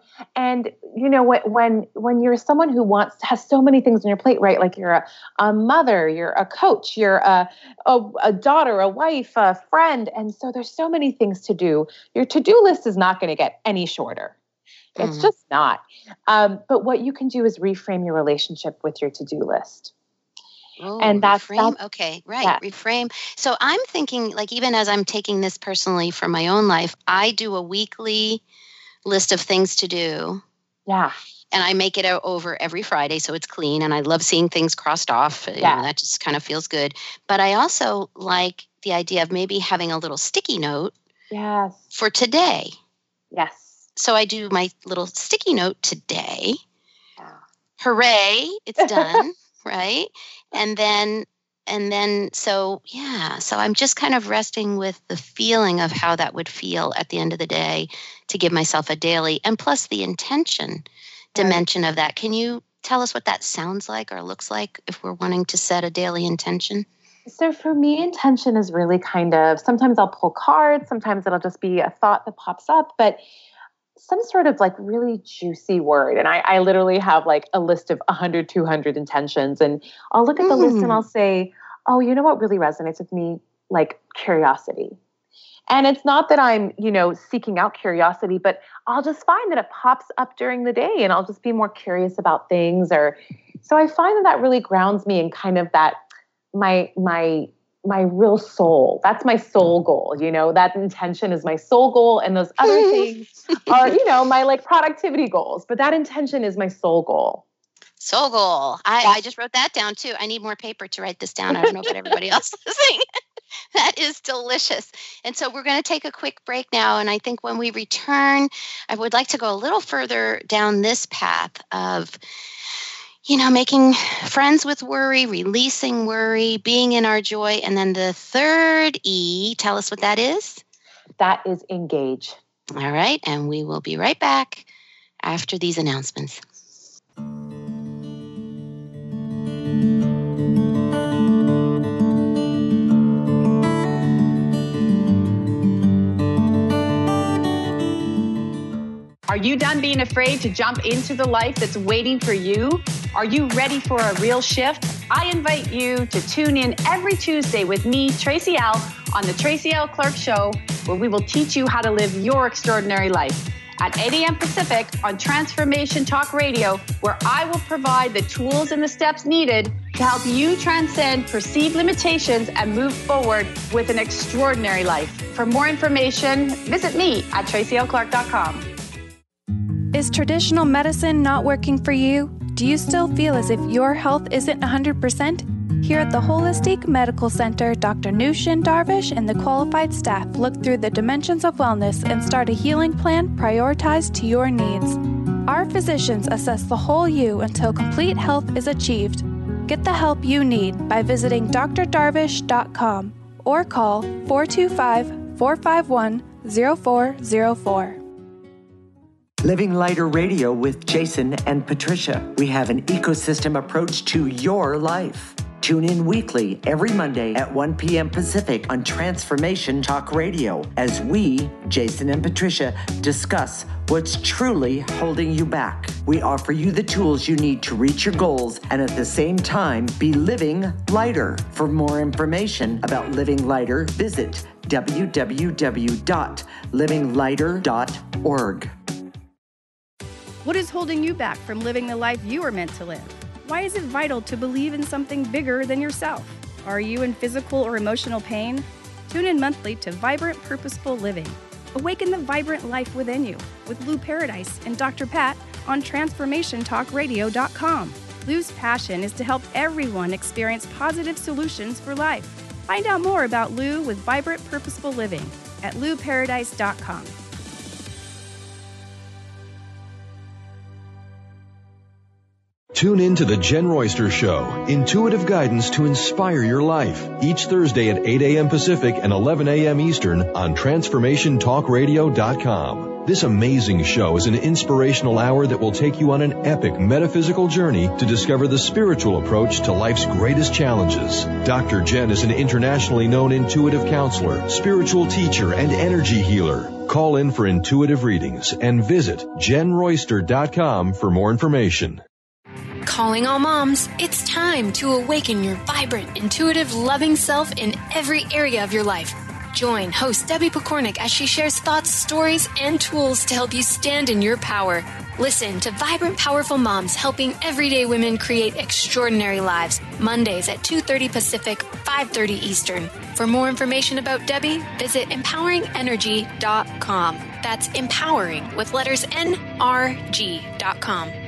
when you're someone who has so many things on your plate, right? Like you're a mother, you're a coach, you're a daughter, a wife, a friend. And so there's so many things to do. Your to-do list is not going to get any shorter. It's just not. But what you can do is reframe your relationship with your to-do list. Oh, and reframe. Okay, right. Yeah. Reframe. So I'm thinking, like, even as I'm taking this personally for my own life, I do a weekly list of things to do. Yeah. And I make it over every Friday, so it's clean. And I love seeing things crossed off. Yeah. That just kind of feels good. But I also like the idea of maybe having a little sticky note. Yes. For today. Yes. So I do my little sticky note today. Yeah. Hooray! It's done. Right. And then, so I'm just kind of resting with the feeling of how that would feel at the end of the day to give myself a daily, and plus the intention dimension of that. Can you tell us what that sounds like or looks like if we're wanting to set a daily intention? So for me, intention is really kind of, sometimes I'll pull cards, sometimes it'll just be a thought that pops up, but some sort of like really juicy word. And I literally have like a list of 100, 200 intentions. And I'll look at the list and I'll say, oh, you know what really resonates with me? Like curiosity. And it's not that I'm, seeking out curiosity, but I'll just find that it pops up during the day and I'll just be more curious about things. So I find that really grounds me in kind of that, my real soul. That's my soul goal. That intention is my soul goal. And those other things are, my like productivity goals, but that intention is my soul goal. So cool. I just wrote that down too. I need more paper to write this down. I don't know about everybody else listening. That is delicious. And so we're going to take a quick break now. And I think when we return, I would like to go a little further down this path of, making friends with worry, releasing worry, being in our joy. And then the third E, tell us what that is. That is engage. All right. And we will be right back after these announcements. Are you done being afraid to jump into the life that's waiting for you? Are you ready for a real shift? I invite you to tune in every Tuesday with me, Tracy Al, on the Tracy L. Clark Show, where we will teach you how to live your extraordinary life. At 8 a.m. Pacific on Transformation Talk Radio, where I will provide the tools and the steps needed to help you transcend perceived limitations and move forward with an extraordinary life. For more information, visit me at tracylclark.com. Is traditional medicine not working for you? Do you still feel as if your health isn't 100%? Here at the Holistic Medical Center, Dr. Nushin Darvish and the qualified staff look through the dimensions of wellness and start a healing plan prioritized to your needs. Our physicians assess the whole you until complete health is achieved. Get the help you need by visiting drdarvish.com or call 425-451-0404. Living Lighter Radio with Jason and Patricia. We have an ecosystem approach to your life. Tune in weekly every Monday at 1 p.m. Pacific on Transformation Talk Radio as we, Jason and Patricia, discuss what's truly holding you back. We offer you the tools you need to reach your goals and at the same time be living lighter. For more information about Living Lighter, visit www.livinglighter.org. What is holding you back from living the life you are meant to live? Why is it vital to believe in something bigger than yourself? Are you in physical or emotional pain? Tune in monthly to Vibrant Purposeful Living. Awaken the vibrant life within you with Lou Paradise and Dr. Pat on TransformationTalkRadio.com. Lou's passion is to help everyone experience positive solutions for life. Find out more about Lou with Vibrant Purposeful Living at LouParadise.com. Tune in to The Jen Royster Show, intuitive guidance to inspire your life, each Thursday at 8 a.m. Pacific and 11 a.m. Eastern on TransformationTalkRadio.com. This amazing show is an inspirational hour that will take you on an epic metaphysical journey to discover the spiritual approach to life's greatest challenges. Dr. Jen is an internationally known intuitive counselor, spiritual teacher, and energy healer. Call in for intuitive readings and visit JenRoyster.com for more information. Calling all moms, it's time to awaken your vibrant, intuitive, loving self in every area of your life. Join host Debbie Pokornik as she shares thoughts, stories, and tools to help you stand in your power. Listen to Vibrant, Powerful Moms helping everyday women create extraordinary lives. Mondays at 2:30 Pacific, 5:30 Eastern. For more information about Debbie, visit empoweringenergy.com. That's empowering with letters NRG.com.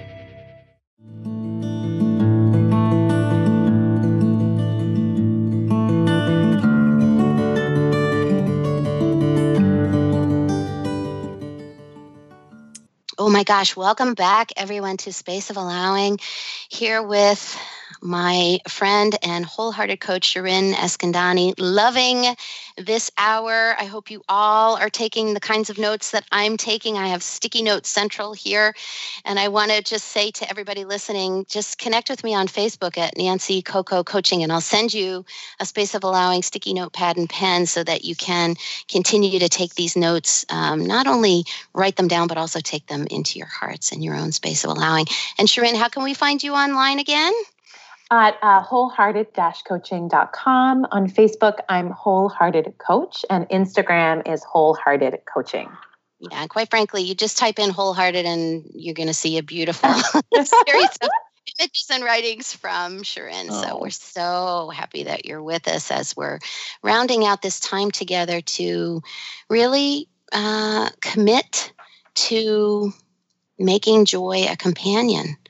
Oh my gosh, welcome back everyone to Space of Allowing, here with my friend and wholehearted coach, Shirin Eskandani, loving this hour. I hope you all are taking the kinds of notes that I'm taking. I have sticky notes central here. And I want to just say to everybody listening, just connect with me on Facebook at Nancy Coco Coaching, and I'll send you a Space of Allowing sticky notepad and pen so that you can continue to take these notes, not only write them down, but also take them into your hearts and your own space of allowing. And Shirin, how can we find you online again? At wholehearted-coaching.com. On Facebook, I'm Wholehearted Coach, and Instagram is Wholehearted Coaching. Yeah, and quite frankly, you just type in Wholehearted and you're going to see a beautiful series of images and writings from Shirin. Oh. So we're so happy that you're with us as we're rounding out this time together to really commit to making joy a companion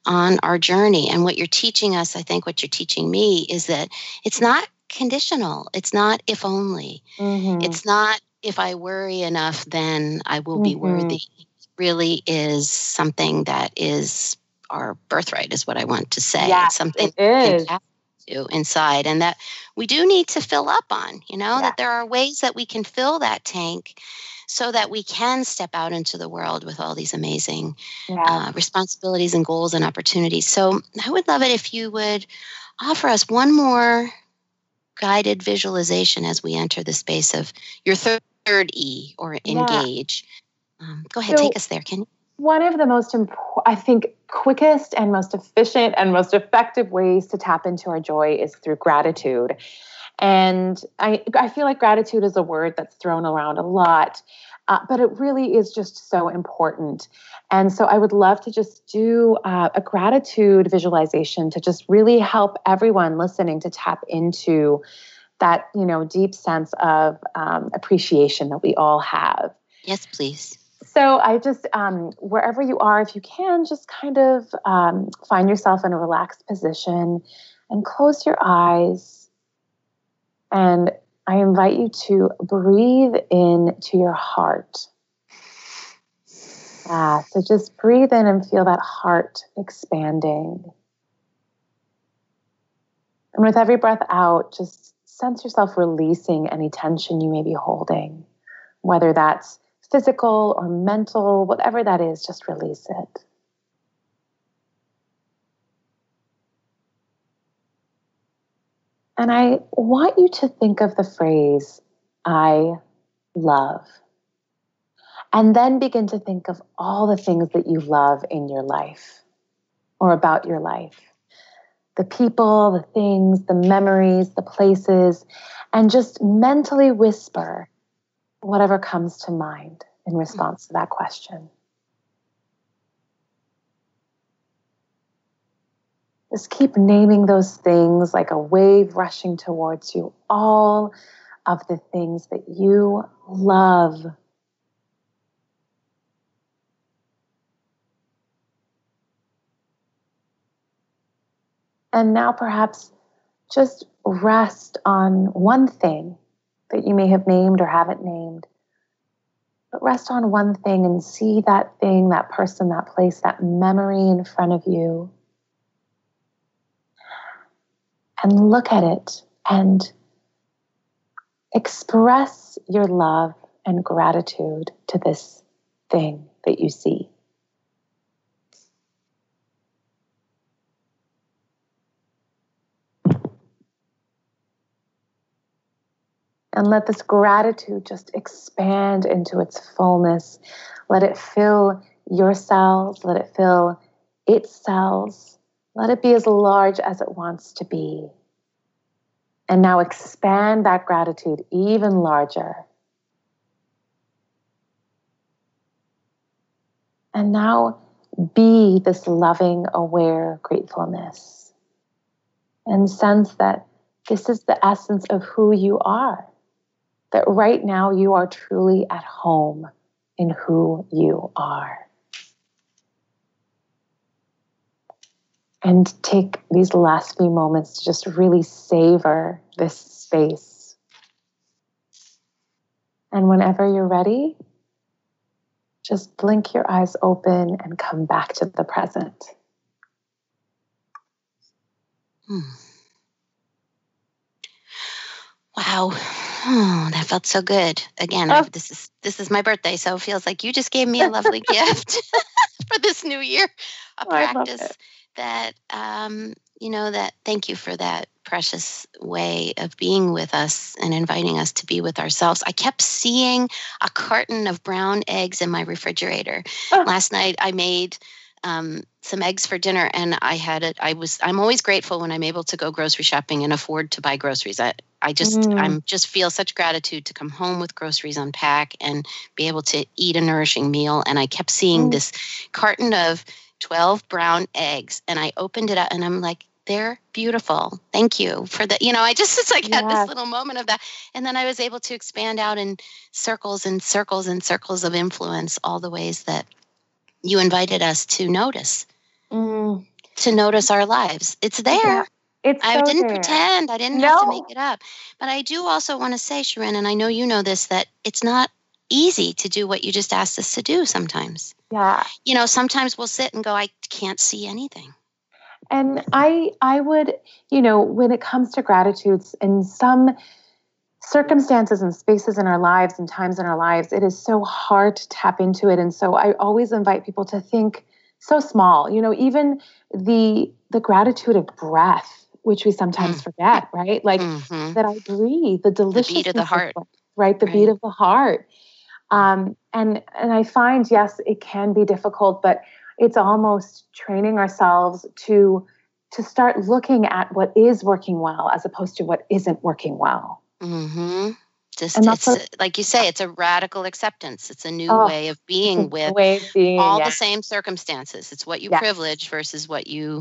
on our journey. And what you're teaching us, I think what you're teaching me, is that it's not conditional. It's not if only. It's not if I worry enough, then I will be worthy. It really is something that is our birthright, is what I want to say. Yeah, it's something it is. to inside, and that we do need to fill up on, that there are ways that we can fill that tank so that we can step out into the world with all these amazing responsibilities and goals and opportunities. So I would love it if you would offer us one more guided visualization as we enter the space of your third E, or engage. Go ahead, take us there, can you? One of the most I think quickest and most efficient and most effective ways to tap into our joy is through gratitude. And I feel like gratitude is a word that's thrown around a lot, but it really is just so important. And so I would love to just do a gratitude visualization to just really help everyone listening to tap into that, deep sense of appreciation that we all have. Yes, please. So I just, wherever you are, if you can, just kind of find yourself in a relaxed position and close your eyes. And I invite you to breathe into your heart. So just breathe in and feel that heart expanding. And with every breath out, just sense yourself releasing any tension you may be holding, whether that's physical or mental, whatever that is, just release it. And I want you to think of the phrase, I love. And then begin to think of all the things that you love in your life or about your life. The people, the things, the memories, the places, and just mentally whisper whatever comes to mind in response to that question. Just keep naming those things like a wave rushing towards you, all of the things that you love. And now perhaps just rest on one thing that you may have named or haven't named. But rest on one thing and see that thing, that person, that place, that memory in front of you. And look at it and express your love and gratitude to this thing that you see. And let this gratitude just expand into its fullness. Let it fill your cells. Let it fill its cells. Let it be as large as it wants to be. And now expand that gratitude even larger. And now be this loving, aware gratefulness. And sense that this is the essence of who you are. That right now you are truly at home in who you are. And take these last few moments to just really savor this space. And whenever you're ready, just blink your eyes open and come back to the present. Wow. Oh, that felt so good. Again, this is my birthday, so it feels like you just gave me a lovely gift for this new year. A practice that, that thank you for that precious way of being with us and inviting us to be with ourselves. I kept seeing a carton of brown eggs in my refrigerator. Last night I made some eggs for dinner, and I'm always grateful when I'm able to go grocery shopping and afford to buy groceries. I just feel such gratitude to come home with groceries unpack and be able to eat a nourishing meal. And I kept seeing this carton of 12 brown eggs, and I opened it up and I'm like, they're beautiful. Thank you for that. Had this little moment of that. And then I was able to expand out in circles and circles and circles of influence, all the ways that you invited us to notice. to notice our lives. It's there. Yeah, I didn't there. pretend. I didn't have to make it up. But I do also want to say, Sharon, and I know you know this, that it's not easy to do what you just asked us to do sometimes. Yeah. Sometimes we'll sit and go, I can't see anything. And I would, when it comes to gratitudes, in some circumstances and spaces in our lives and times in our lives, it is so hard to tap into it. And so I always invite people to think so small, even the gratitude of breath, which we sometimes forget, right? Like that I breathe, the delicious beat of the heart, right? The beat of the heart. And I find, yes, it can be difficult, but it's almost training ourselves to start looking at what is working well as opposed to what isn't working well. Mm-hmm. It's like you say, it's a radical acceptance. It's a new way of being with all the same circumstances. It's what you privilege versus what you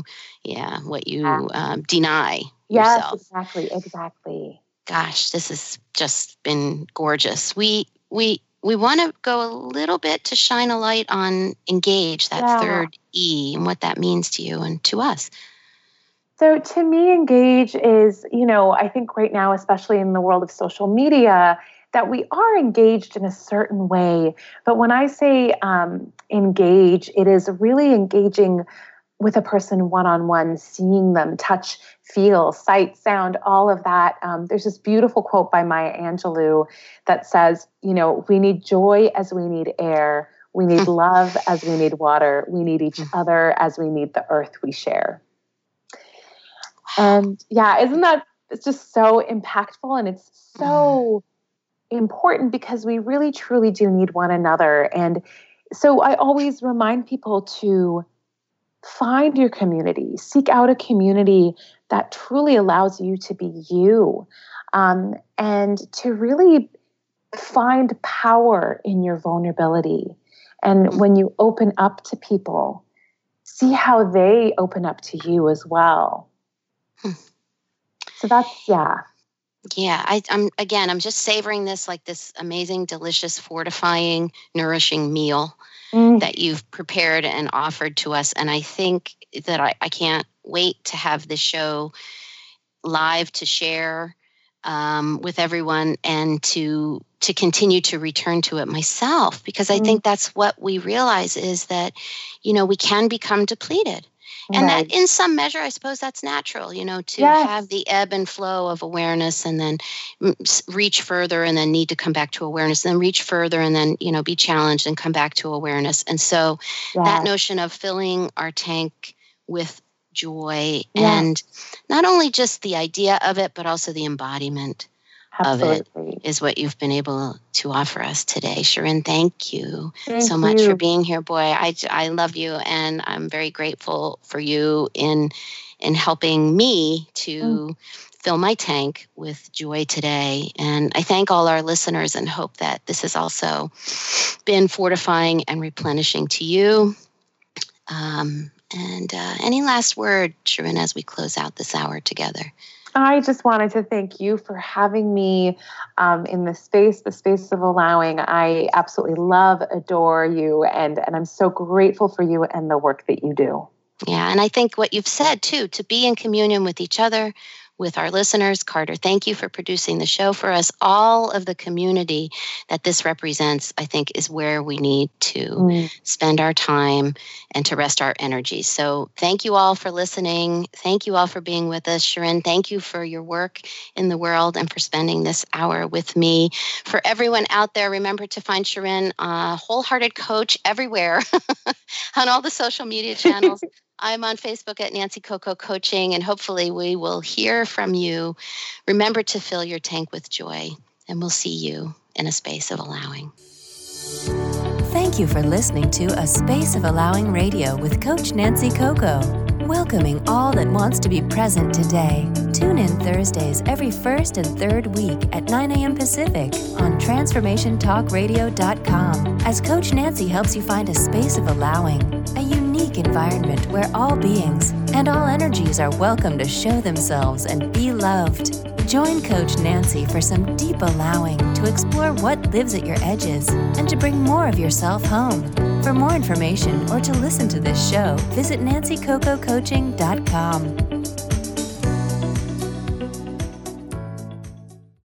deny yourself. Yes, exactly. Gosh, this has just been gorgeous. We want to go a little bit to shine a light on engage, that third E, and what that means to you and to us. So to me, engage is, I think right now, especially in the world of social media, that we are engaged in a certain way. But when I say engage, it is really engaging with a person one-on-one, seeing them, touch, feel, sight, sound, all of that. There's this beautiful quote by Maya Angelou that says, we need joy as we need air. We need love as we need water. We need each other as we need the earth we share. And isn't that, it's just so impactful, and it's so important because we really truly do need one another. And so I always remind people to find your community, seek out a community that truly allows you to be you, and to really find power in your vulnerability. And when you open up to people, see how they open up to you as well. So that's, I'm just savoring this like this amazing, delicious, fortifying, nourishing meal that you've prepared and offered to us. And I think that I can't wait to have this show live to share with everyone and to continue to return to it myself, because I think that's what we realize is that, we can become depleted. And that in some measure, I suppose that's natural, to have the ebb and flow of awareness and then reach further and then need to come back to awareness and then reach further and then, be challenged and come back to awareness. And so that notion of filling our tank with joy and not only just the idea of it, but also the embodiment of it is what you've been able to offer us today. Sharon, thank you so much for being here. Boy, I love you, and I'm very grateful for you in helping me to fill my tank with joy today. And I thank all our listeners and hope that this has also been fortifying and replenishing to you. And any last word, Sharon, as we close out this hour together? I just wanted to thank you for having me in the space of allowing. I absolutely love, adore you, and I'm so grateful for you and the work that you do. Yeah, and I think what you've said, too, to be in communion with each other, with our listeners. Carter, thank you for producing the show for us. All of the community that this represents, I think, is where we need to spend our time and to rest our energy. So thank you all for listening. Thank you all for being with us. Sharon, thank you for your work in the world and for spending this hour with me. For everyone out there, remember to find Sharon, Wholehearted Coach, everywhere on all the social media channels. I'm on Facebook at Nancy Coco Coaching, and hopefully we will hear from you. Remember to fill your tank with joy, and we'll see you in a space of allowing. Thank you for listening to A Space of Allowing Radio with Coach Nancy Coco, welcoming all that wants to be present today. Tune in Thursdays every first and third week at 9 a.m. Pacific on TransformationTalkRadio.com as Coach Nancy helps you find a space of allowing, a unique environment where all beings and all energies are welcome to show themselves and be loved. Join Coach Nancy for some deep allowing to explore what lives at your edges and to bring more of yourself home. For more information or to listen to this show, visit nancycococoaching.com.